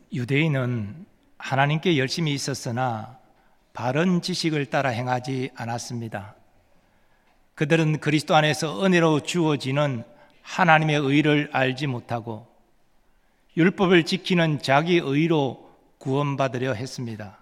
유대인은 하나님께 열심히 있었으나 바른 지식을 따라 행하지 않았습니다. 그들은 그리스도 안에서 은혜로 주어지는 하나님의 의를 알지 못하고 율법을 지키는 자기 의로 구원받으려 했습니다.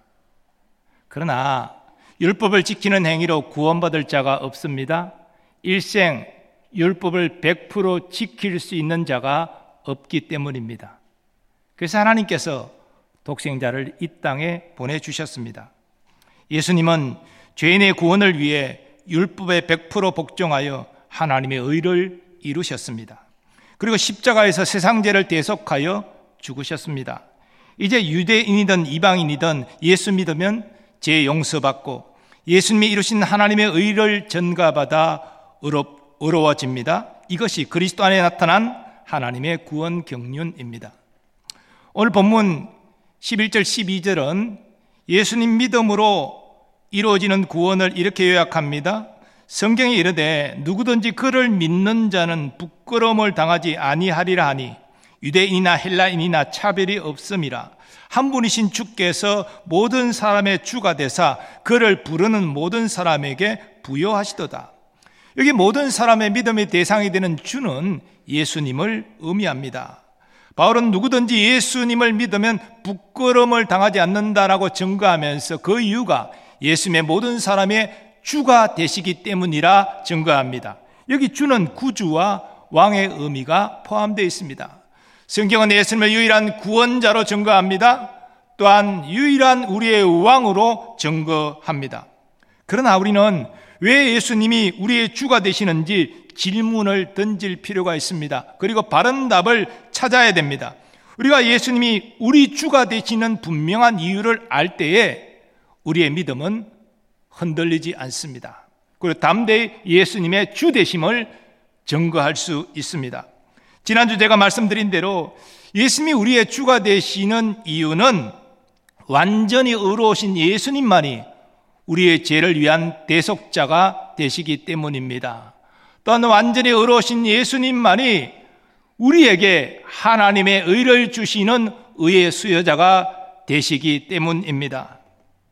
그러나 율법을 지키는 행위로 구원받을 자가 없습니다. 일생 율법을 100% 지킬 수 있는 자가 없기 때문입니다. 그래서 하나님께서 독생자를 이 땅에 보내주셨습니다. 예수님은 죄인의 구원을 위해 율법에 100% 복종하여 하나님의 의를 이루셨습니다. 그리고 십자가에서 세상 죄를 대속하여 죽으셨습니다. 이제 유대인이든 이방인이든 예수 믿으면 죄 용서받고 예수님이 이루신 하나님의 의를 전가받아 의로워집니다. 이것이 그리스도 안에 나타난 하나님의 구원 경륜입니다. 오늘 본문 11절 12절은 예수님 믿음으로 이루어지는 구원을 이렇게 요약합니다. 성경에 이르되 누구든지 그를 믿는 자는 부끄러움을 당하지 아니하리라 하니 유대인이나 헬라인이나 차별이 없음이라. 한 분이신 주께서 모든 사람의 주가 되사 그를 부르는 모든 사람에게 부여하시도다. 여기 모든 사람의 믿음의 대상이 되는 주는 예수님을 의미합니다. 바울은 누구든지 예수님을 믿으면 부끄러움을 당하지 않는다라고 증거하면서 그 이유가 예수님의 모든 사람의 주가 되시기 때문이라 증거합니다. 여기 주는 구주와 왕의 의미가 포함되어 있습니다. 성경은 예수님을 유일한 구원자로 증거합니다. 또한 유일한 우리의 왕으로 증거합니다. 그러나 우리는 왜 예수님이 우리의 주가 되시는지 질문을 던질 필요가 있습니다. 그리고 바른 답을 찾아야 됩니다. 우리가 예수님이 우리 주가 되시는 분명한 이유를 알 때에 우리의 믿음은 흔들리지 않습니다. 그리고 담대히 예수님의 주 되심을 증거할 수 있습니다. 지난주 제가 말씀드린 대로 예수님이 우리의 주가 되시는 이유는 완전히 의로우신 예수님만이 우리의 죄를 위한 대속자가 되시기 때문입니다. 또한 완전히 의로우신 예수님만이 우리에게 하나님의 의를 주시는 의의 수여자가 되시기 때문입니다.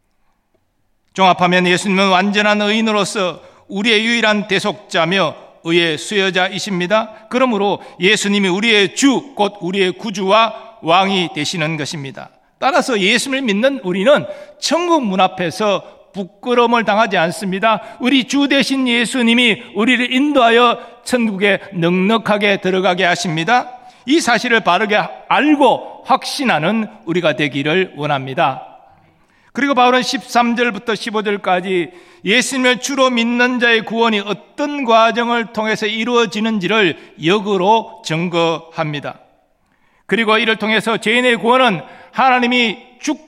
종합하면 예수님은 완전한 의인으로서 우리의 유일한 대속자며 의의 수여자이십니다. 그러므로 예수님이 우리의 주, 곧 우리의 구주와 왕이 되시는 것입니다. 따라서 예수님을 믿는 우리는 천국 문 앞에서 부끄러움을 당하지 않습니다. 우리 주 되신 예수님이 우리를 인도하여 천국에 넉넉하게 들어가게 하십니다. 이 사실을 바르게 알고 확신하는 우리가 되기를 원합니다. 그리고 바울은 13절부터 15절까지 예수님을 주로 믿는 자의 구원이 어떤 과정을 통해서 이루어지는지를 역으로 증거합니다. 그리고 이를 통해서 죄인의 구원은 하나님이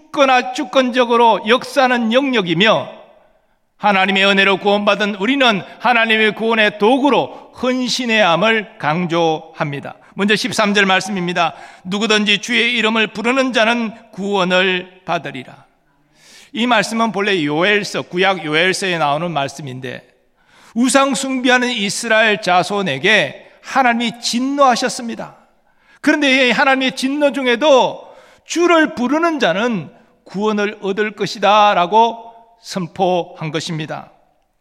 주권적으로 역사하는 영역이며 하나님의 은혜로 구원받은 우리는 하나님의 구원의 도구로 헌신해야 함을 강조합니다. 먼저 13절 말씀입니다. 누구든지 주의 이름을 부르는 자는 구원을 받으리라. 이 말씀은 본래 요엘서, 구약 요엘서에 나오는 말씀인데 우상 숭배하는 이스라엘 자손에게 하나님이 진노하셨습니다. 그런데 하나님의 진노 중에도 주를 부르는 자는 구원을 얻을 것이다 라고 선포한 것입니다.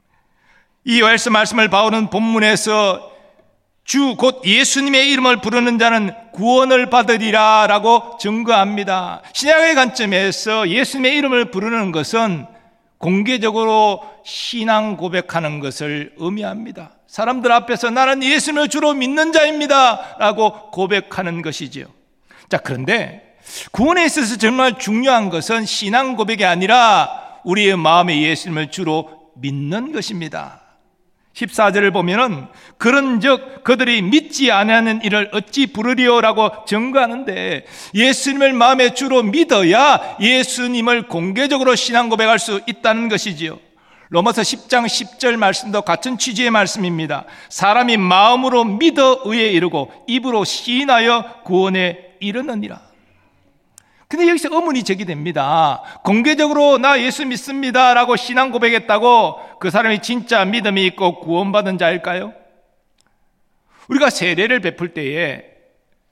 이 요엘서 말씀을 바울은 본문에서 주 곧 예수님의 이름을 부르는 자는 구원을 받으리라 라고 증거합니다. 신약의 관점에서 예수님의 이름을 부르는 것은 공개적으로 신앙 고백하는 것을 의미합니다. 사람들 앞에서 나는 예수님을 주로 믿는 자입니다 라고 고백하는 것이지요. 자, 그런데 구원에 있어서 정말 중요한 것은 신앙 고백이 아니라 우리의 마음에 예수님을 주로 믿는 것입니다. 14절을 보면은 그런즉 그들이 믿지 아니하는 이를 어찌 부르리오라고 증거하는데 예수님을 마음에 주로 믿어야 예수님을 공개적으로 신앙 고백할 수 있다는 것이지요. 로마서 10장 10절 말씀도 같은 취지의 말씀입니다. 사람이 마음으로 믿어 의에 이르고 입으로 시인하여 구원에 이르느니라. 근데 여기서 의문이 제기됩니다. 공개적으로 나 예수 믿습니다 라고 신앙 고백했다고 그 사람이 진짜 믿음이 있고 구원받은 자일까요? 우리가 세례를 베풀 때에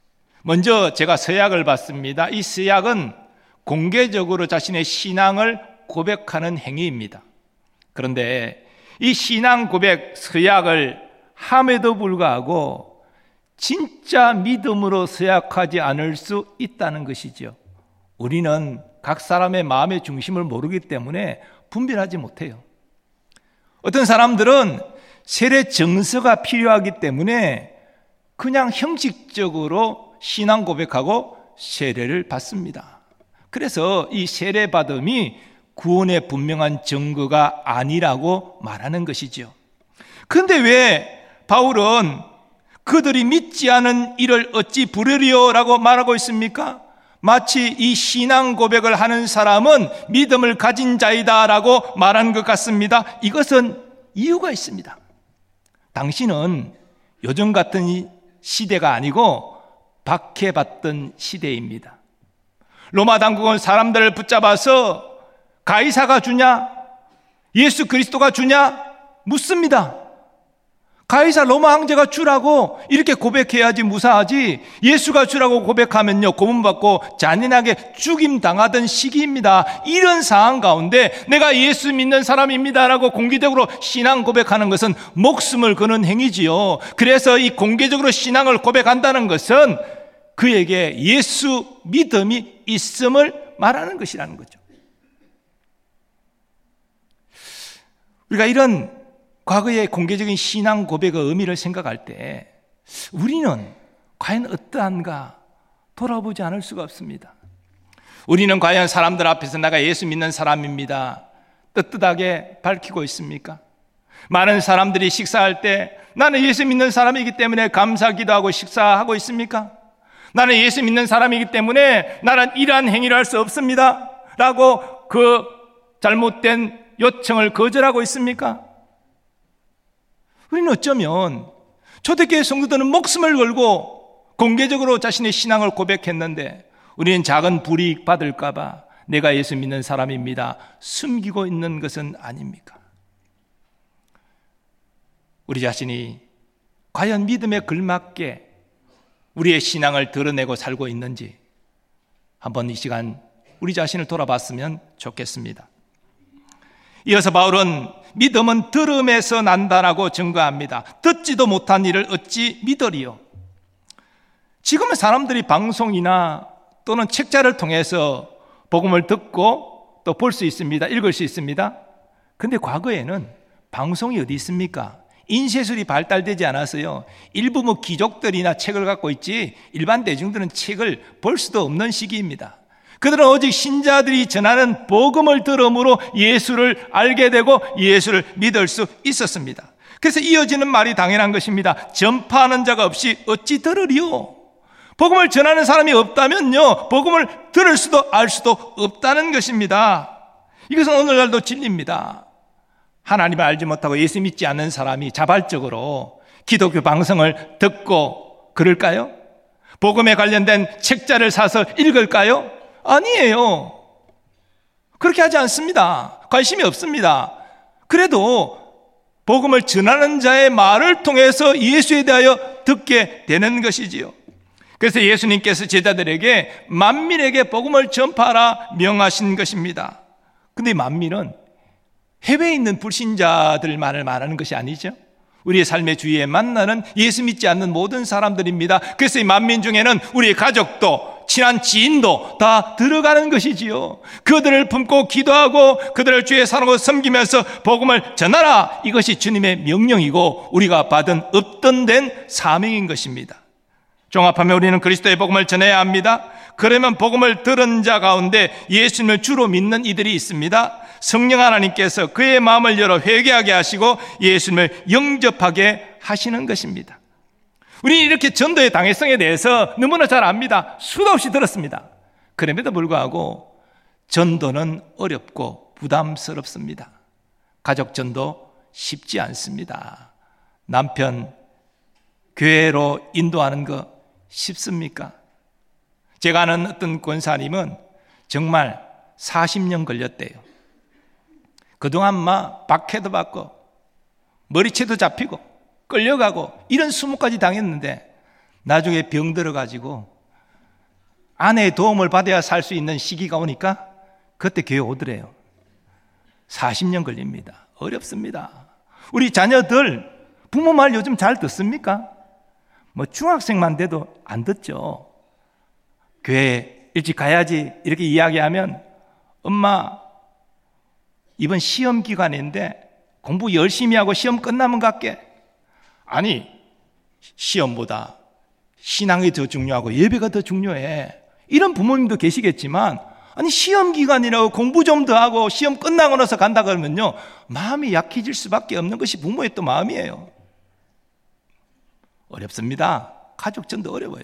먼저 제가 서약을 봤습니다. 이 서약은 공개적으로 자신의 신앙을 고백하는 행위입니다. 그런데 이 신앙 고백 서약을 함에도 불구하고 진짜 믿음으로 서약하지 않을 수 있다는 것이죠. 우리는 각 사람의 마음의 중심을 모르기 때문에 분별하지 못해요. 어떤 사람들은 세례 정서가 필요하기 때문에 그냥 형식적으로 신앙 고백하고 세례를 받습니다. 그래서 이 세례 받음이 구원의 분명한 증거가 아니라고 말하는 것이죠. 그런데 왜 바울은 그들이 믿지 않은 이를 어찌 부르리요라고 말하고 있습니까? 마치 이 신앙 고백을 하는 사람은 믿음을 가진 자이다라고 말한 것 같습니다. 이것은 이유가 있습니다. 당신은 요즘 같은 시대가 아니고 박해받던 시대입니다. 로마 당국은 사람들을 붙잡아서 가이사가 주냐? 예수 그리스도가 주냐? 묻습니다. 가이사 로마 황제가 주라고 이렇게 고백해야지 무사하지, 예수가 주라고 고백하면요 고문받고 잔인하게 죽임당하던 시기입니다. 이런 상황 가운데 내가 예수 믿는 사람입니다라고 공개적으로 신앙 고백하는 것은 목숨을 거는 행위지요. 그래서 이 공개적으로 신앙을 고백한다는 것은 그에게 예수 믿음이 있음을 말하는 것이라는 거죠. 우리가 이런 과거의 공개적인 신앙 고백의 의미를 생각할 때 우리는 과연 어떠한가 돌아보지 않을 수가 없습니다. 우리는 과연 사람들 앞에서 내가 예수 믿는 사람입니다 떳떳하게 밝히고 있습니까? 많은 사람들이 식사할 때 나는 예수 믿는 사람이기 때문에 감사 기도하고 식사하고 있습니까? 나는 예수 믿는 사람이기 때문에 나는 이러한 행위를 할 수 없습니다 라고 그 잘못된 요청을 거절하고 있습니까? 우리는 어쩌면 초대교회 성도들은 목숨을 걸고 공개적으로 자신의 신앙을 고백했는데 우리는 작은 불이익 받을까 봐 내가 예수 믿는 사람입니다 숨기고 있는 것은 아닙니까? 우리 자신이 과연 믿음에 걸맞게 우리의 신앙을 드러내고 살고 있는지 한번 이 시간 우리 자신을 돌아봤으면 좋겠습니다. 이어서 바울은 믿음은 들음에서 난다라고 증거합니다. 듣지도 못한 일을 어찌 믿으리요? 지금은 사람들이 방송이나 또는 책자를 통해서 복음을 듣고 또 볼 수 있습니다. 읽을 수 있습니다. 그런데 과거에는 방송이 어디 있습니까? 인쇄술이 발달되지 않았어요. 일부 귀족들이나 책을 갖고 있지 일반 대중들은 책을 볼 수도 없는 시기입니다. 그들은 오직 신자들이 전하는 복음을 들음으로 예수를 알게 되고 예수를 믿을 수 있었습니다. 그래서 이어지는 말이 당연한 것입니다. 전파하는 자가 없이 어찌 들으리요? 복음을 전하는 사람이 없다면요 복음을 들을 수도 알 수도 없다는 것입니다. 이것은 오늘날도 진리입니다. 하나님을 알지 못하고 예수 믿지 않는 사람이 자발적으로 기독교 방송을 듣고 그럴까요? 복음에 관련된 책자를 사서 읽을까요? 아니에요. 그렇게 하지 않습니다. 관심이 없습니다. 그래도 복음을 전하는 자의 말을 통해서 예수에 대하여 듣게 되는 것이지요. 그래서 예수님께서 제자들에게 만민에게 복음을 전파하라 명하신 것입니다. 그런데 만민은 해외에 있는 불신자들만을 말하는 것이 아니죠. 우리의 삶의 주위에 만나는 예수 믿지 않는 모든 사람들입니다. 그래서 이 만민 중에는 우리의 가족도 친한 지인도 다 들어가는 것이지요. 그들을 품고 기도하고 그들을 주의 사랑으로 섬기면서 복음을 전하라. 이것이 주님의 명령이고 우리가 받은 업던된 사명인 것입니다. 종합하면 우리는 그리스도의 복음을 전해야 합니다. 그러면 복음을 들은 자 가운데 예수님을 주로 믿는 이들이 있습니다. 성령 하나님께서 그의 마음을 열어 회개하게 하시고 예수님을 영접하게 하시는 것입니다. 우리는 이렇게 전도의 당위성에 대해서 너무나 잘 압니다. 수도 없이 들었습니다. 그럼에도 불구하고 전도는 어렵고 부담스럽습니다. 가족 전도 쉽지 않습니다. 남편 교회로 인도하는 거 쉽습니까? 제가 아는 어떤 권사님은 정말 40년 걸렸대요. 그동안 막 박해도 받고 머리채도 잡히고 끌려가고 이런 수모까지 당했는데 나중에 병 들어가지고 아내의 도움을 받아야 살 수 있는 시기가 오니까 그때 교회 오더래요. 40년 걸립니다. 어렵습니다. 우리 자녀들 부모 말 요즘 잘 듣습니까? 중학생만 돼도 안 듣죠. 교회 일찍 가야지 이렇게 이야기하면 엄마 이번 시험 기간인데 공부 열심히 하고 시험 끝나면 갈게. 아니 시험보다 신앙이 더 중요하고 예배가 더 중요해. 이런 부모님도 계시겠지만 아니 시험 기간이라고 공부 좀 더 하고 시험 끝나고 나서 간다 그러면요 마음이 약해질 수밖에 없는 것이 부모의 또 마음이에요. 어렵습니다. 가족 전도 어려워요.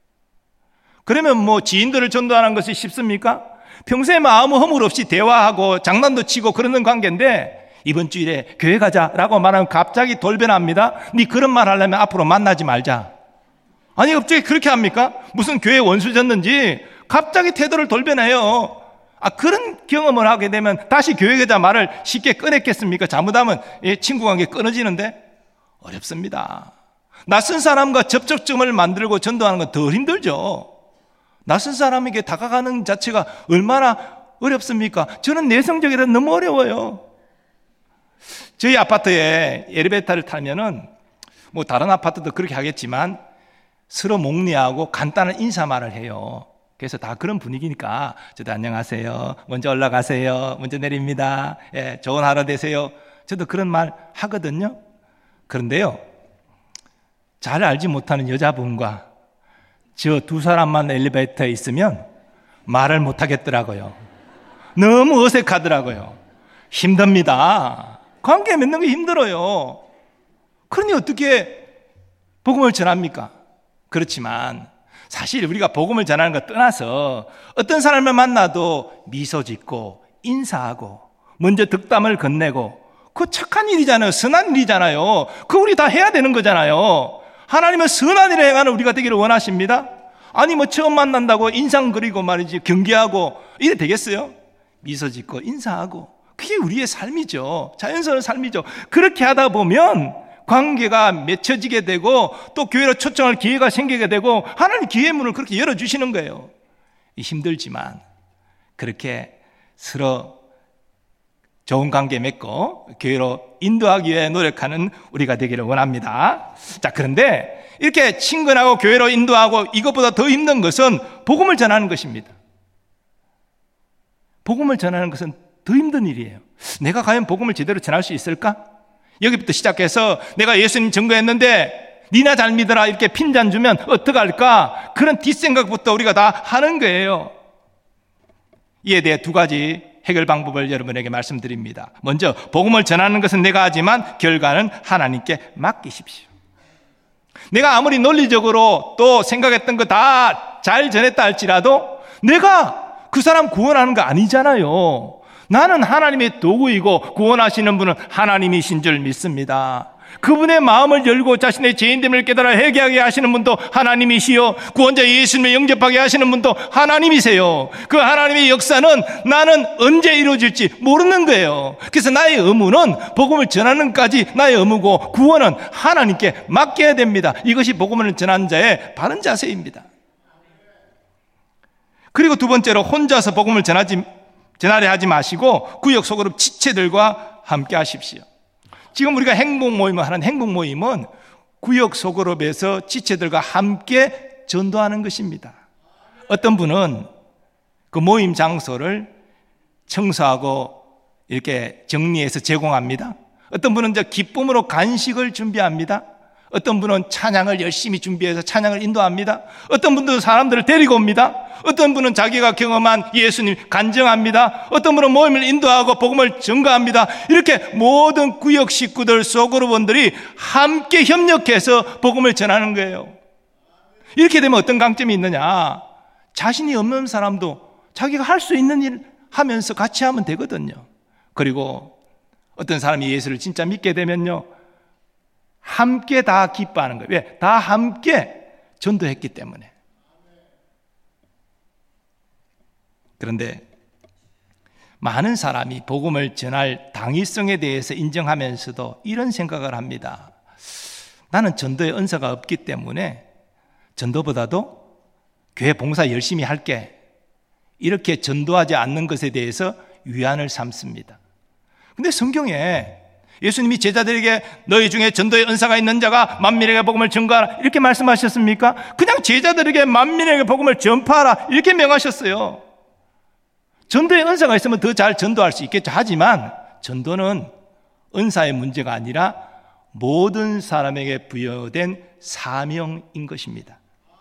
그러면 지인들을 전도하는 것이 쉽습니까? 평소에 아무 허물 없이 대화하고 장난도 치고 그러는 관계인데 이번 주일에 교회 가자라고 말하면 갑자기 돌변합니다. 네 그런 말 하려면 앞으로 만나지 말자. 아니 갑자기 그렇게 합니까? 무슨 교회 원수 졌는지 갑자기 태도를 돌변해요. 그런 경험을 하게 되면 다시 교회 가자 말을 쉽게 꺼냈겠습니까? 잘못하면 친구 관계 끊어지는데 어렵습니다. 낯선 사람과 접촉점을 만들고 전도하는 건 더 힘들죠. 낯선 사람에게 다가가는 자체가 얼마나 어렵습니까? 저는 내성적이라 너무 어려워요. 저희 아파트에 엘리베이터를 타면은 다른 아파트도 그렇게 하겠지만 서로 목례하고 간단한 인사말을 해요. 그래서 다 그런 분위기니까 저도 안녕하세요. 먼저 올라가세요. 먼저 내립니다. 예, 좋은 하루 되세요. 저도 그런 말 하거든요. 그런데요, 잘 알지 못하는 여자분과 저 두 사람만 엘리베이터에 있으면 말을 못 하겠더라고요. 너무 어색하더라고요. 힘듭니다. 관계 맺는 게 힘들어요. 그러니 어떻게 복음을 전합니까? 그렇지만 사실 우리가 복음을 전하는 것 떠나서 어떤 사람을 만나도 미소 짓고 인사하고 먼저 덕담을 건네고 그거 착한 일이잖아요. 선한 일이잖아요. 그거 우리 다 해야 되는 거잖아요. 하나님은 선한 일을 행하는 우리가 되기를 원하십니다. 아니 처음 만난다고 인상 그리고 말이지 경계하고 이래 되겠어요? 미소 짓고 인사하고 그게 우리의 삶이죠. 자연스러운 삶이죠. 그렇게 하다 보면 관계가 맺혀지게 되고 또 교회로 초청할 기회가 생기게 되고 하나님 기회의 문을 그렇게 열어주시는 거예요. 힘들지만 그렇게 서로 좋은 관계 맺고 교회로 인도하기 위해 노력하는 우리가 되기를 원합니다. 자, 그런데 이렇게 친근하고 교회로 인도하고 이것보다 더 힘든 것은 복음을 전하는 것입니다. 복음을 전하는 것은 더 힘든 일이에요. 내가 과연 복음을 제대로 전할 수 있을까? 여기부터 시작해서 내가 예수님 증거했는데 니나 잘 믿어라 이렇게 핀잔 주면 어떡할까? 그런 뒷생각부터 우리가 다 하는 거예요. 이에 대해 두 가지 해결 방법을 여러분에게 말씀드립니다. 먼저 복음을 전하는 것은 내가 하지만 결과는 하나님께 맡기십시오. 내가 아무리 논리적으로 또 생각했던 거 다 잘 전했다 할지라도 내가 그 사람 구원하는 거 아니잖아요. 나는 하나님의 도구이고 구원하시는 분은 하나님이신 줄 믿습니다. 그분의 마음을 열고 자신의 죄인됨을 깨달아 회개하게 하시는 분도 하나님이시요 구원자 예수님을 영접하게 하시는 분도 하나님이세요. 그 하나님의 역사는 나는 언제 이루어질지 모르는 거예요. 그래서 나의 의무는 복음을 전하는 것까지 나의 의무고 구원은 하나님께 맡겨야 됩니다. 이것이 복음을 전하는 자의 바른 자세입니다. 그리고 두 번째로 혼자서 복음을 전하려 하지 마시고 구역 소그룹 지체들과 함께 하십시오. 지금 우리가 행복 모임을 하는 행복 모임은 구역 소그룹에서 지체들과 함께 전도하는 것입니다. 어떤 분은 그 모임 장소를 청소하고 이렇게 정리해서 제공합니다. 어떤 분은 기쁨으로 간식을 준비합니다. 어떤 분은 찬양을 열심히 준비해서 찬양을 인도합니다. 어떤 분들은 사람들을 데리고 옵니다. 어떤 분은 자기가 경험한 예수님 간증합니다. 어떤 분은 모임을 인도하고 복음을 전가합니다. 이렇게 모든 구역 식구들, 소그룹원들이 함께 협력해서 복음을 전하는 거예요. 이렇게 되면 어떤 강점이 있느냐? 자신이 없는 사람도 자기가 할 수 있는 일 하면서 같이 하면 되거든요. 그리고 어떤 사람이 예수를 진짜 믿게 되면요, 함께 다 기뻐하는 거예요. 왜? 다 함께 전도했기 때문에. 그런데 많은 사람이 복음을 전할 당위성에 대해서 인정하면서도 이런 생각을 합니다. 나는 전도의 은사가 없기 때문에 전도보다도 교회 봉사 열심히 할게, 이렇게 전도하지 않는 것에 대해서 위안을 삼습니다. 근데 성경에 예수님이 제자들에게 너희 중에 전도의 은사가 있는 자가 만민에게 복음을 전가하라 이렇게 말씀하셨습니까? 그냥 제자들에게 만민에게 복음을 전파하라 이렇게 명하셨어요. 전도의 은사가 있으면 더 잘 전도할 수 있겠죠. 하지만 전도는 은사의 문제가 아니라 모든 사람에게 부여된 사명인 것입니다.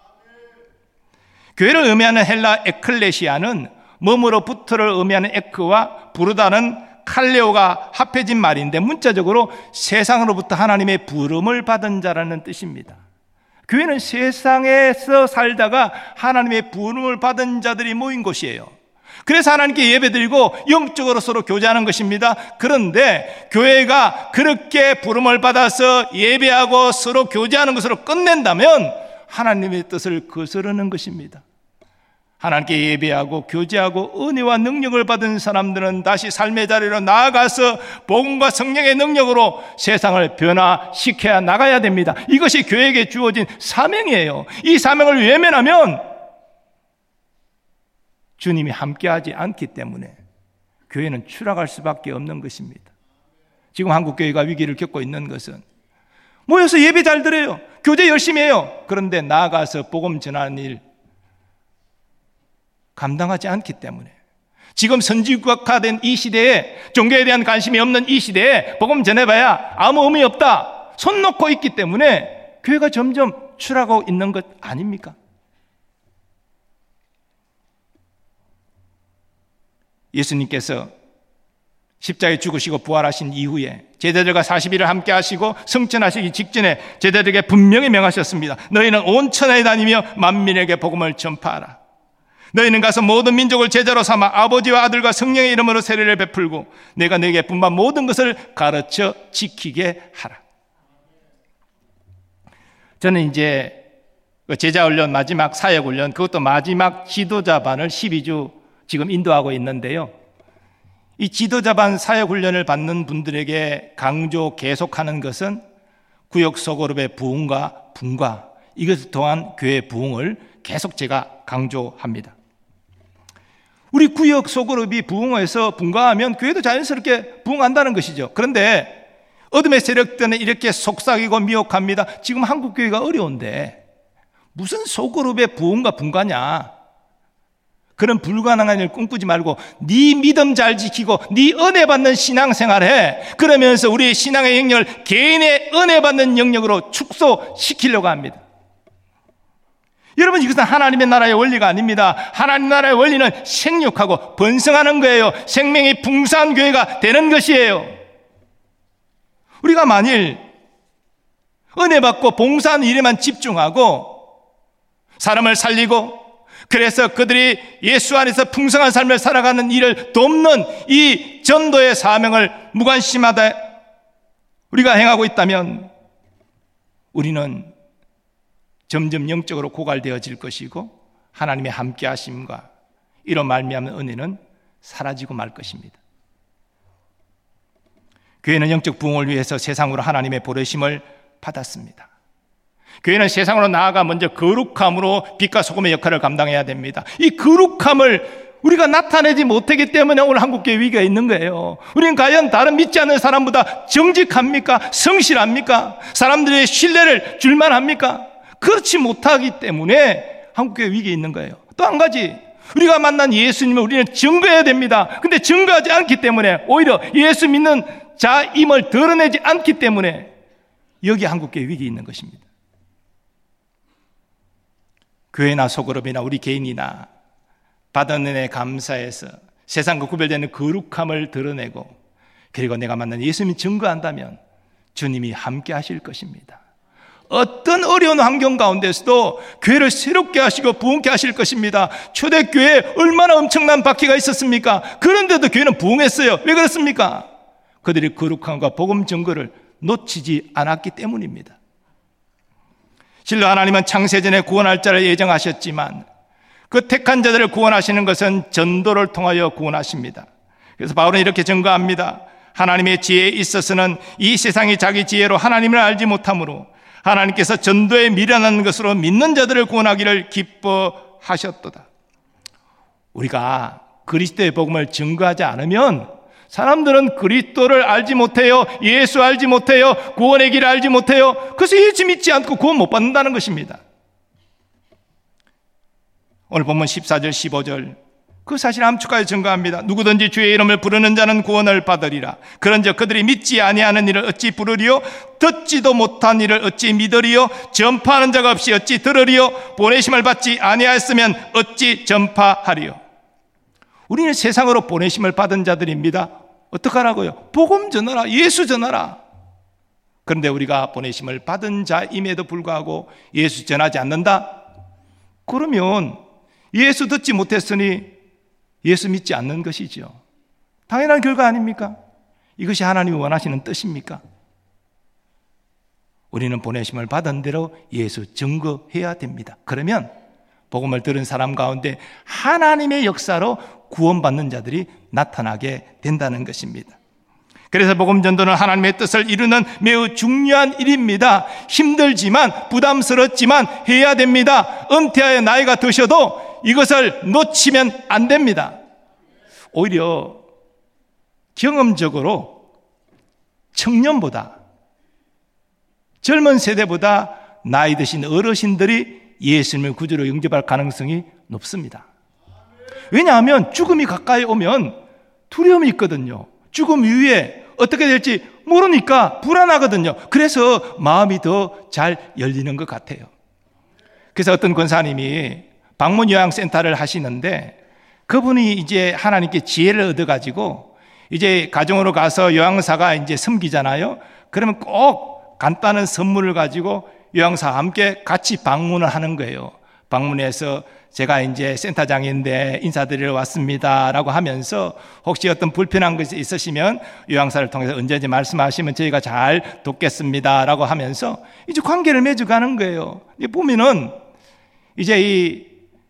교회를 의미하는 헬라 에클레시아는 몸으로부터를 의미하는 에크와 부르다는 칼레오가 합해진 말인데 문자적으로 세상으로부터 하나님의 부름을 받은 자라는 뜻입니다. 교회는 세상에서 살다가 하나님의 부름을 받은 자들이 모인 곳이에요. 그래서 하나님께 예배드리고 영적으로 서로 교제하는 것입니다. 그런데 교회가 그렇게 부름을 받아서 예배하고 서로 교제하는 것으로 끝낸다면 하나님의 뜻을 거스르는 것입니다. 하나님께 예배하고 교제하고 은혜와 능력을 받은 사람들은 다시 삶의 자리로 나아가서 복음과 성령의 능력으로 세상을 변화시켜야 나가야 됩니다. 이것이 교회에게 주어진 사명이에요. 이 사명을 외면하면 주님이 함께하지 않기 때문에 교회는 추락할 수밖에 없는 것입니다. 지금 한국교회가 위기를 겪고 있는 것은 모여서 예배 잘 드려요, 교제 열심히 해요. 그런데 나아가서 복음 전하는 일 감당하지 않기 때문에 지금 선지국화된 이 시대에 종교에 대한 관심이 없는 이 시대에 복음 전해봐야 아무 의미 없다 손 놓고 있기 때문에 교회가 점점 추락하고 있는 것 아닙니까? 예수님께서 십자가에 죽으시고 부활하신 이후에 제자들과 40일을 함께 하시고 승천하시기 직전에 제자들에게 분명히 명하셨습니다. 너희는 온 천하에 다니며 만민에게 복음을 전파하라. 너희는 가서 모든 민족을 제자로 삼아 아버지와 아들과 성령의 이름으로 세례를 베풀고 내가 너희에게 분반 모든 것을 가르쳐 지키게 하라. 저는 이제 제자훈련 마지막 사역훈련, 그것도 마지막 지도자반을 12주 지금 인도하고 있는데요. 이 지도자반 사역훈련을 받는 분들에게 강조 계속하는 것은 구역 소그룹의 부흥과 분과, 이것을 통한 교회 부흥을 계속 제가 강조합니다. 우리 구역 소그룹이 부흥해서 분가하면 교회도 자연스럽게 부흥한다는 것이죠. 그런데 어둠의 세력들은 이렇게 속삭이고 미혹합니다. 지금 한국교회가 어려운데 무슨 소그룹의 부흥과 분가냐, 그런 불가능한 일 꿈꾸지 말고 네 믿음 잘 지키고 네 은혜 받는 신앙생활해. 그러면서 우리 신앙의 영역을 개인의 은혜 받는 영역으로 축소시키려고 합니다. 여러분, 이것은 하나님의 나라의 원리가 아닙니다. 하나님 나라의 원리는 생육하고 번성하는 거예요. 생명이 풍성한 교회가 되는 것이에요. 우리가 만일 은혜 받고 봉사하는 일에만 집중하고 사람을 살리고 그래서 그들이 예수 안에서 풍성한 삶을 살아가는 일을 돕는 이 전도의 사명을 무관심하다 우리가 행하고 있다면 우리는 점점 영적으로 고갈되어질 것이고 하나님의 함께 하심과 이로 말미암은 은혜는 사라지고 말 것입니다. 교회는 영적 부흥을 위해서 세상으로 하나님의 보내심을 받았습니다. 교회는 세상으로 나아가 먼저 거룩함으로 빛과 소금의 역할을 감당해야 됩니다. 이 거룩함을 우리가 나타내지 못하기 때문에 오늘 한국교회 위기가 있는 거예요. 우리는 과연 다른 믿지 않는 사람보다 정직합니까? 성실합니까? 사람들의 신뢰를 줄만합니까? 그렇지 못하기 때문에 한국교회 위기에 있는 거예요. 또 한 가지, 우리가 만난 예수님을 우리는 증거해야 됩니다. 근데 증거하지 않기 때문에 오히려 예수 믿는 자임을 드러내지 않기 때문에 여기 한국교회 위기에 있는 것입니다. 교회나 소그룹이나 우리 개인이나 받은 은혜에 감사해서 세상과 구별되는 거룩함을 드러내고 그리고 내가 만난 예수님이 증거한다면 주님이 함께 하실 것입니다. 어떤 어려운 환경 가운데서도 교회를 새롭게 하시고 부흥케 하실 것입니다. 초대교회에 얼마나 엄청난 박해가 있었습니까? 그런데도 교회는 부흥했어요. 왜 그렇습니까? 그들이 거룩함과 복음 증거를 놓치지 않았기 때문입니다. 실로 하나님은 창세전에 구원할 자를 예정하셨지만 그 택한 자들을 구원하시는 것은 전도를 통하여 구원하십니다. 그래서 바울은 이렇게 증거합니다. 하나님의 지혜에 있어서는 이 세상이 자기 지혜로 하나님을 알지 못하므로 하나님께서 전도에 미련한 것으로 믿는 자들을 구원하기를 기뻐 하셨도다. 우리가 그리스도의 복음을 증거하지 않으면 사람들은 그리스도를 알지 못해요. 예수 알지 못해요. 구원의 길을 알지 못해요. 그래서 예수 믿지 않고 구원 못 받는다는 것입니다. 오늘 본문 14절 15절 그 사실 함축하여 증거합니다. 누구든지 주의 이름을 부르는 자는 구원을 받으리라. 그런즉 그들이 믿지 아니하는 일을 어찌 부르리요? 듣지도 못한 일을 어찌 믿으리요? 전파하는 자가 없이 어찌 들으리요? 보내심을 받지 아니하였으면 어찌 전파하리요? 우리는 세상으로 보내심을 받은 자들입니다. 어떡하라고요? 복음 전하라. 예수 전하라. 그런데 우리가 보내심을 받은 자임에도 불구하고 예수 전하지 않는다? 그러면 예수 듣지 못했으니 예수 믿지 않는 것이죠. 당연한 결과 아닙니까? 이것이 하나님이 원하시는 뜻입니까? 우리는 보내심을 받은 대로 예수 증거해야 됩니다. 그러면 복음을 들은 사람 가운데 하나님의 역사로 구원받는 자들이 나타나게 된다는 것입니다. 그래서 복음 전도는 하나님의 뜻을 이루는 매우 중요한 일입니다. 힘들지만 부담스럽지만 해야 됩니다. 은퇴하여 나이가 드셔도 이것을 놓치면 안 됩니다. 오히려 경험적으로 청년보다 젊은 세대보다 나이 드신 어르신들이 예수님을 구주로 영접할 가능성이 높습니다. 왜냐하면 죽음이 가까이 오면 두려움이 있거든요. 죽음 이후에 어떻게 될지 모르니까 불안하거든요. 그래서 마음이 더 잘 열리는 것 같아요. 그래서 어떤 권사님이 방문 요양센터를 하시는데 그분이 이제 하나님께 지혜를 얻어가지고 이제 가정으로 가서 요양사가 이제 섬기잖아요. 그러면 꼭 간단한 선물을 가지고 요양사와 함께 같이 방문을 하는 거예요. 방문해서 제가 이제 센터장인데 인사드리러 왔습니다 라고 하면서 혹시 어떤 불편한 것이 있으시면 요양사를 통해서 언제든지 말씀하시면 저희가 잘 돕겠습니다 라고 하면서 이제 관계를 맺어가는 거예요. 보면은 이제 이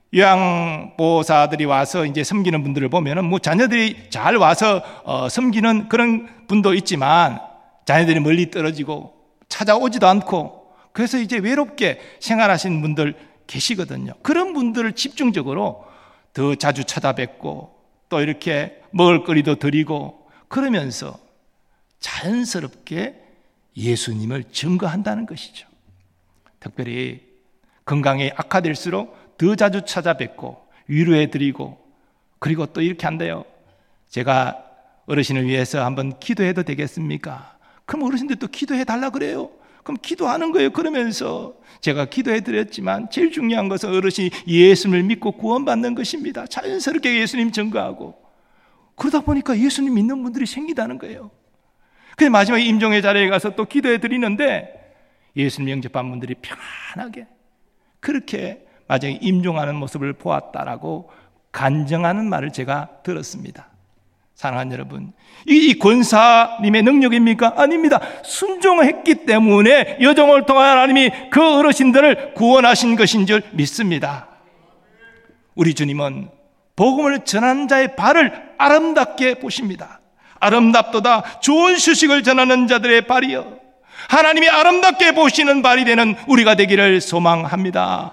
요양보호사들이 와서 이제 섬기는 분들을 보면은 뭐 자녀들이 잘 와서 섬기는 그런 분도 있지만 자녀들이 멀리 떨어지고 찾아오지도 않고 그래서 이제 외롭게 생활하시는 분들 계시거든요. 그런 분들을 집중적으로 더 자주 찾아뵙고 또 이렇게 먹을거리도 드리고 그러면서 자연스럽게 예수님을 증거한다는 것이죠. 특별히 건강이 악화될수록 더 자주 찾아뵙고 위로해드리고 그리고 또 이렇게 한대요. 제가 어르신을 위해서 한번 기도해도 되겠습니까? 그럼 어르신들도 기도해달라 그래요. 그럼 기도하는 거예요. 그러면서 제가 기도해드렸지만 제일 중요한 것은 어르신이 예수님을 믿고 구원받는 것입니다. 자연스럽게 예수님 증거하고 그러다 보니까 예수님 믿는 분들이 생기다는 거예요. 그래서 마지막에 임종의 자리에 가서 또 기도해드리는데 예수님 영접한 분들이 평안하게 그렇게 마지막에 임종하는 모습을 보았다라고 간증하는 말을 제가 들었습니다. 사랑하는 여러분, 이 권사님의 능력입니까? 아닙니다. 순종했기 때문에 여정을 통한 하나님이 그 어르신들을 구원하신 것인 줄 믿습니다. 우리 주님은 복음을 전하는 자의 발을 아름답게 보십니다. 아름답도다 좋은 소식을 전하는 자들의 발이여 하나님이 아름답게 보시는 발이 되는 우리가 되기를 소망합니다.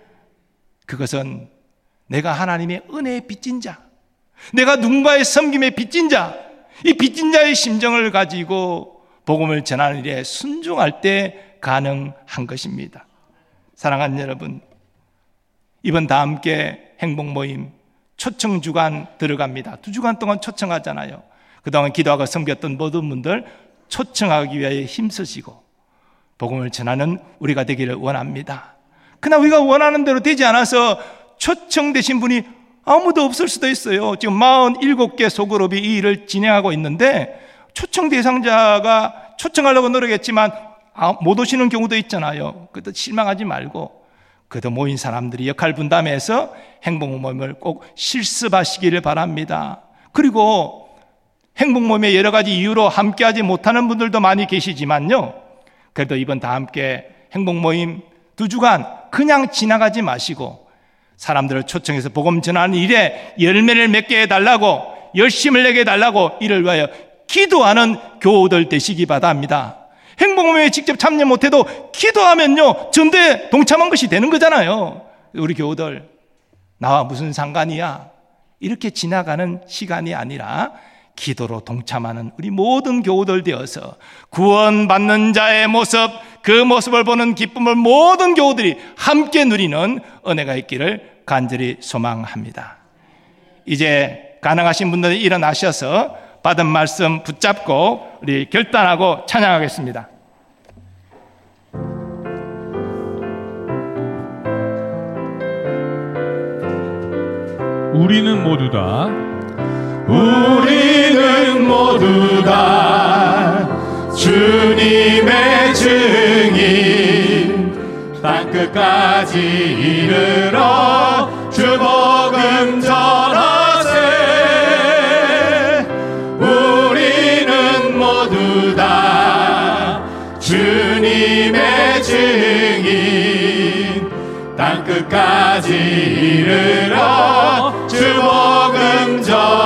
그것은 내가 하나님의 은혜에 빚진 자, 내가 누군가의 섬김에 빚진 자, 이 빚진 자의 심정을 가지고 복음을 전하는 일에 순종할 때 가능한 것입니다. 사랑하는 여러분, 이번 다 함께 행복모임 초청주간 들어갑니다. 2주간 동안 초청하잖아요. 그동안 기도하고 섬겼던 모든 분들 초청하기 위하여 힘쓰시고 복음을 전하는 우리가 되기를 원합니다. 그러나 우리가 원하는 대로 되지 않아서 초청되신 분이 아무도 없을 수도 있어요. 지금 47개 소그룹이 이 일을 진행하고 있는데 초청 대상자가 초청하려고 노력했지만 못 오시는 경우도 있잖아요. 그래도 실망하지 말고 그래도 모인 사람들이 역할 분담해서 행복모임을 꼭 실습하시기를 바랍니다. 그리고 행복모임의 여러 가지 이유로 함께하지 못하는 분들도 많이 계시지만요, 그래도 이번 다 함께 행복모임 2주간 그냥 지나가지 마시고 사람들을 초청해서 복음 전하는 일에 열매를 맺게 해달라고, 열심을 내게 해달라고 이를 위하여 기도하는 교우들 되시기 바랍니다. 행복모임에 직접 참여 못해도 기도하면요 전도에 동참한 것이 되는 거잖아요. 우리 교우들 나와 무슨 상관이야? 이렇게 지나가는 시간이 아니라 기도로 동참하는 우리 모든 교우들 되어서 구원받는 자의 모습, 그 모습을 보는 기쁨을 모든 교우들이 함께 누리는 은혜가 있기를 간절히 소망합니다. 이제 가능하신 분들은 일어나셔서 받은 말씀 붙잡고 우리 결단하고 찬양하겠습니다. 우리는 모두 다 주님의 증인 땅끝까지 이르러 주복음 전하세. 우리는 모두 다 주님의 증인 땅끝까지 이르러 주복음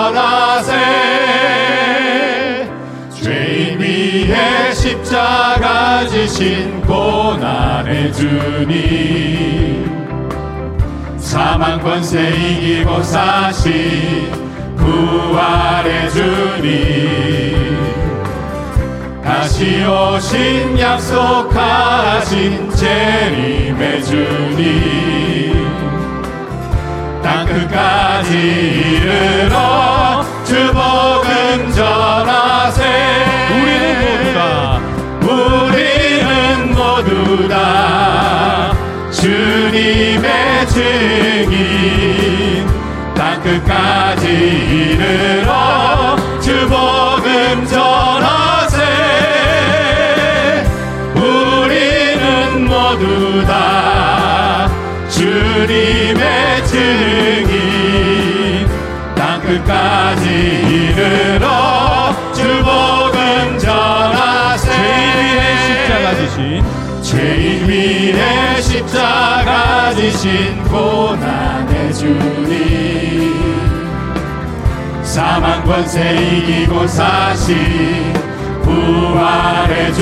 전하세. 죄인 위에 십자가 지신 고난의 주님, 사망 권세 이기고 사신 부활의 주님, 다시 오신 약속하신 재림의 주님, 땅끝까지 이르러 주복음 전하세. 우리는 모두 다 주님의 증인 땅끝까지 이르러 주복음 전하세. 우리는 모두 다 주님의 증인 땅끝까지 이르러 주복음 전하세. 죄인 위에 십자가 지신 고난의 주님, 사망 권세 이기고 사신 부활의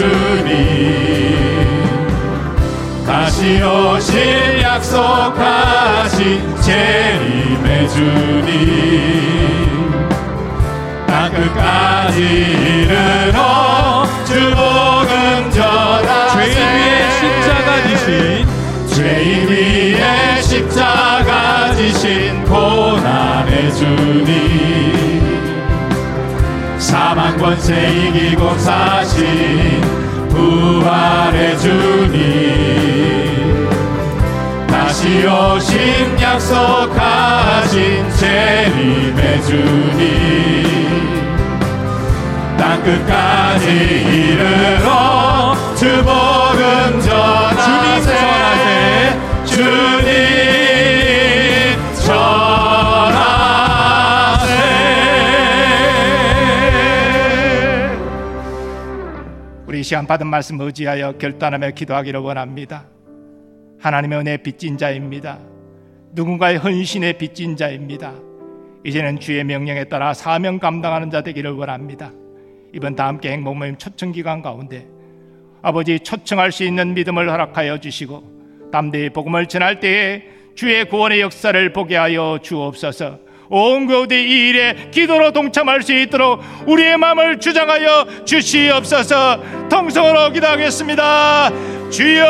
주님, 다시 오실 약속하신 재림의 주님, 땅끝까지 이르러 주복음 전하세. 죄인 위에 십자가 지신 고난의 주님, 사망 권세 이기고 사신 부활의 주님, 다시 오신 약속하신 재림의 주님, 땅끝까지 이르러 주복음 전하세. 주님 전하세. 우리 이 시간 받은 말씀 의지하여 결단하며 기도하기를 원합니다. 하나님의 은혜에 빚진 자입니다. 누군가의 헌신에 빚진 자입니다. 이제는 주의 명령에 따라 사명 감당하는 자 되기를 원합니다. 이번 다 함께 행복 모임 초청 기간 가운데 아버지 초청할 수 있는 믿음을 허락하여 주시고 담대히 복음을 전할 때에 주의 구원의 역사를 보게 하여 주옵소서. 온 교우들이 이 일에 기도로 동참할 수 있도록 우리의 마음을 주장하여 주시옵소서. 통성으로 기도하겠습니다. 주여.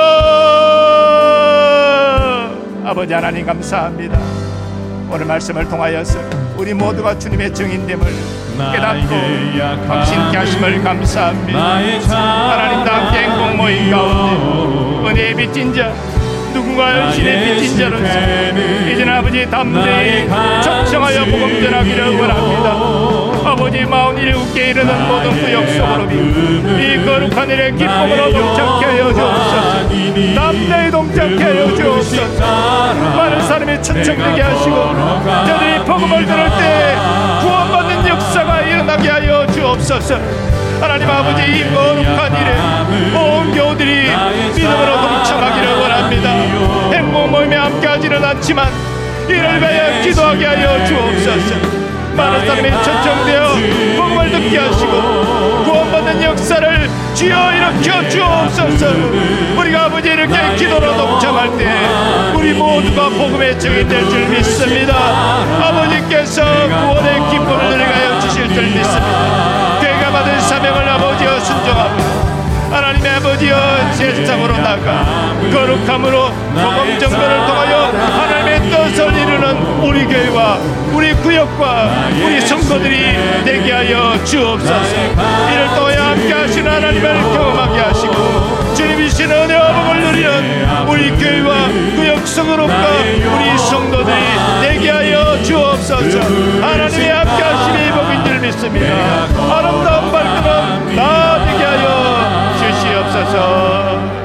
아버지 하나님 감사합니다. 오늘 말씀을 통하여서 우리 모두가 주님의 증인됨을 깨닫고 확신케 하심을 감사합니다. 하나님과 함께 행복 모임 가운데 은혜의 빚진 자, 누군가 헌신의 빚진 자로서 이제는 아버지 담대히 적정하여 복음 전하기를 원합니다. 아버지 41일 웃게 이르는 모든 구역 속으로 이 거룩한 일에 기쁨으로 동참케 하여 주옵소서. 담대히 동참케 하여 주옵소서. 많은 사람이 초청되게 하시고 저들이 복음을 들을 때 구원받는 역사가 일어나게 하여 주옵소서. 하나님 아버지 이 거룩한 일에 온 교우들이 믿음으로 동참하기를 원합니다. 행복 모임에 함께하지는 않지만 이를 위하여 기도하게 하여 주옵소서. 많은 사람이 초청되어 복음을 듣게 하시고 구원받는 역사를 주여 일으켜 주옵소서. 우리가 아버지 이렇게 기도로 동참할 때 우리 모두가 복음의 증인 될 줄 믿습니다. 아버지께서 구원의 기쁨을 누리게 하여 주실 줄 믿습니다. 교회가 받은 사명을 아버지여 순종합니다. 하나님의 아버지여 세상으로 나가 거룩함으로 복음 전거를 통하여 하나님의 뜻을 이루는 우리 교회와 우리 구역과 우리 성도들이 되게 하여 주옵소서. 이를 통하여 함께 하시는 하나님을 경험하게 하시고 주님이 주신 은혜와 복을 누리는 우리 교회와 구역 성도로과 우리 성도들이 되게 하여 주옵소서. 하나님이 함께 하시니 복인 줄 믿습니다. 아름다운 발걸음 다 되게 하여 주시옵소서.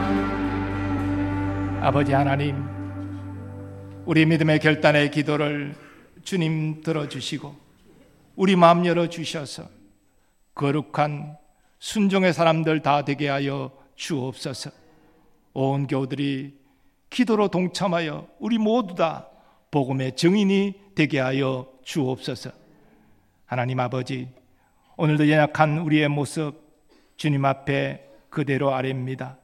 아버지 하나님, 우리 믿음의 결단의 기도를 주님 들어주시고 우리 마음 열어주셔서 거룩한 순종의 사람들 다 되게 하여 주옵소서. 온 교우들이 기도로 동참하여 우리 모두 다 복음의 증인이 되게 하여 주옵소서. 하나님 아버지, 오늘도 연약한 우리의 모습 주님 앞에 그대로 아뢰입니다.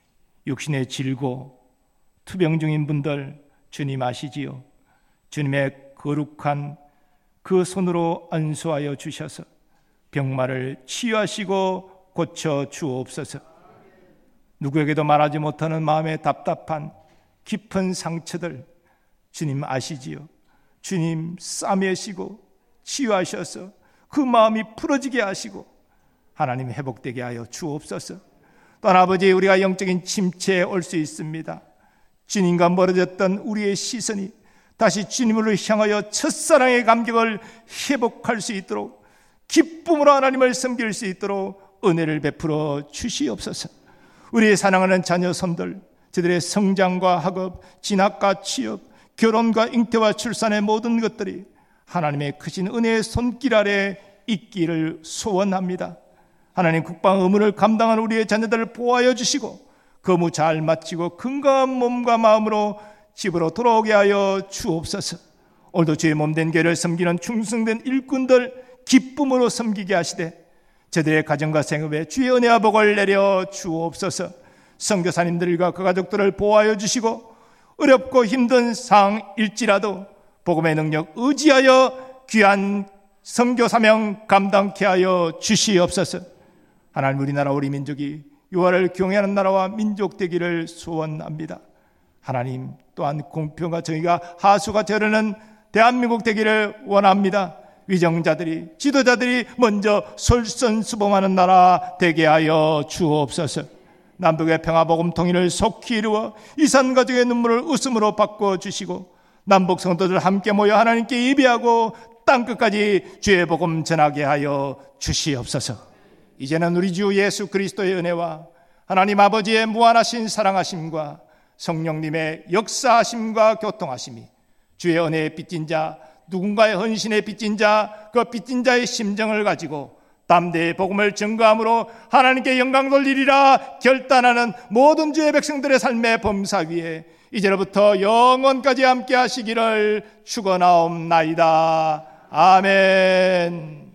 육신의 질고 투병 중인 분들 주님 아시지요. 주님의 거룩한 그 손으로 안수하여 주셔서 병마를 치유하시고 고쳐 주옵소서. 누구에게도 말하지 못하는 마음의 답답한 깊은 상처들 주님 아시지요. 주님 싸매시고 치유하셔서 그 마음이 풀어지게 하시고 하나님 회복되게 하여 주옵소서. 또한 아버지, 우리가 영적인 침체에 올 수 있습니다. 주님과 멀어졌던 우리의 시선이 다시 주님으로 향하여 첫사랑의 감격을 회복할 수 있도록 기쁨으로 하나님을 섬길 수 있도록 은혜를 베풀어 주시옵소서. 우리의 사랑하는 자녀 손들, 저들의 성장과 학업, 진학과 취업, 결혼과 잉태와 출산의 모든 것들이 하나님의 크신 은혜의 손길 아래 있기를 소원합니다. 하나님, 국방 의무를 감당하는 우리의 자녀들을 보호하여 주시고 거무 잘 마치고 건강한 몸과 마음으로 집으로 돌아오게 하여 주옵소서. 오늘도 주의 몸된 교회를 섬기는 충성된 일꾼들 기쁨으로 섬기게 하시되 저들의 가정과 생업에 주의 은혜와 복을 내려 주옵소서. 선교사님들과 그 가족들을 보호하여 주시고 어렵고 힘든 상황일지라도 복음의 능력 의지하여 귀한 선교 사명 감당케 하여 주시옵소서. 하나님, 우리나라 우리 민족이 유아를 경외하는 나라와 민족 되기를 소원합니다. 하나님, 또한 공평과 정의가 하수가 저르는 대한민국 되기를 원합니다. 위정자들이, 지도자들이 먼저 솔선수범하는 나라 되게 하여 주옵소서. 남북의 평화복음 통일을 속히 이루어 이산가족의 눈물을 웃음으로 바꿔주시고 남북 성도들 함께 모여 하나님께 예배하고 땅끝까지 주의 복음 전하게 하여 주시옵소서. 이제는 우리 주 예수 그리스도의 은혜와 하나님 아버지의 무한하신 사랑하심과 성령님의 역사하심과 교통하심이 주의 은혜의 빚진 자, 누군가의 헌신의 빚진 자, 그 빚진 자의 심정을 가지고 담대히 복음을 증거함으로 하나님께 영광 돌리리라 결단하는 모든 주의 백성들의 삶의 범사 위에 이제로부터 영원까지 함께 하시기를 축원하옵나이다. 아멘.